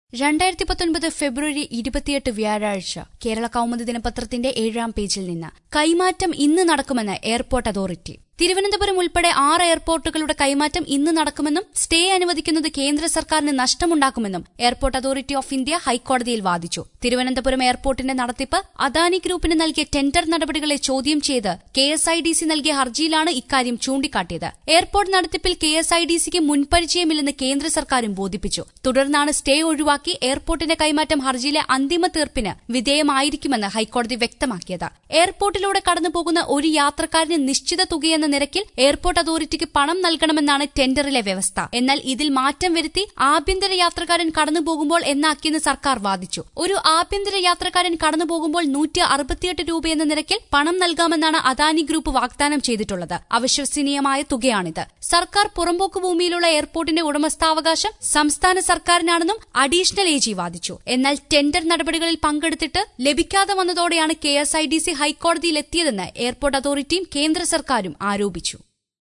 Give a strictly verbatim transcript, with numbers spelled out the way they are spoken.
രണ്ടായിരത്തി പത്തൊൻപത് ഫെബ്രുവരി ഇരുപത്തിയെട്ട് വ്യാഴാഴ്ച കേരള കൗമുദി ദിനപത്രത്തിന്റെ ഏഴാം പേജിൽ നിന്ന് കൈമാറ്റം ഇന്ന് നടക്കുമെന്ന് എയർപോർട്ട് അതോറിറ്റി. തിരുവനന്തപുരം ഉൾപ്പെടെ ആറ് എയർപോർട്ടുകളുടെ കൈമാറ്റം ഇന്ന് നടക്കുമെന്നും സ്റ്റേ അനുവദിക്കുന്നത് കേന്ദ്ര സർക്കാരിന് നഷ്ടമുണ്ടാക്കുമെന്നും എയർപോർട്ട് അതോറിറ്റി ഓഫ് ഇന്ത്യ ഹൈക്കോടതിയിൽ വാദിച്ചു. തിരുവനന്തപുരം എയർപോർട്ടിന്റെ നടത്തിപ്പ് അദാനി ഗ്രൂപ്പിന് നൽകിയ ടെൻഡർ നടപടികളെ ചോദ്യം ചെയ്ത് K S I D C നൽകിയ ഹർജിയിലാണ് ഇക്കാര്യം ചൂണ്ടിക്കാട്ടിയത്. എയർപോർട്ട് നടത്തിപ്പിൽ കെ എസ് ഐ ഡി സിക്ക് മുൻപരിചയമില്ലെന്ന് കേന്ദ്ര സർക്കാരും ബോധിപ്പിച്ചു. തുടർന്നാണ് സ്റ്റേ ഒഴിവാക്കി എയർപോർട്ടിന്റെ കൈമാറ്റം ഹർജിയിലെ അന്തിമ തീർപ്പിന് വിധേയമായിരിക്കുമെന്ന് ഹൈക്കോടതി വ്യക്തമാക്കിയത്. എയർപോർട്ടിലൂടെ കടന്നുപോകുന്ന ഒരു യാത്രക്കാരന് നിശ്ചിത തുകയെന്ന നിരക്കിൽ എയർപോർട്ട് അതോറിറ്റിക്ക് പണം നൽകണമെന്നാണ് ടെൻഡറിലെ വ്യവസ്ഥ. എന്നാൽ ഇതിൽ മാറ്റം വരുത്തി ആഭ്യന്തര യാത്രക്കാരൻ കടന്നുപോകുമ്പോൾ എന്നാക്കിയെന്ന് സർക്കാർ വാദിച്ചു. ഒരു ആഭ്യന്തര യാത്രക്കാരൻ കടന്നുപോകുമ്പോൾ നൂറ്റി അറുപത്തിയെട്ട് രൂപയെന്ന നിരക്കിൽ പണം നൽകാമെന്നാണ് അദാനി ഗ്രൂപ്പ് വാഗ്ദാനം ചെയ്തിട്ടുള്ളത്. അവിശ്വസനീയമായ തുകയാണിത്. സർക്കാർ പുറമ്പോക്ക് ഭൂമിയിലുള്ള എയർപോർട്ടിന്റെ ഉടമസ്ഥാവകാശം സംസ്ഥാന സർക്കാരിനാണെന്നും അഡീഷണൽ എ ജി വാദിച്ചു. എന്നാൽ ടെൻഡർ നടപടികളിൽ പങ്കെടുത്തിട്ട് ലഭിക്കാതെ വന്നതോടെയാണ് K S I D C ഹൈക്കോടതിയിലെത്തിയതെന്ന് എയർപോർട്ട് അതോറിറ്റിയും കേന്ദ്ര സർക്കാരും ആരോപിച്ചു.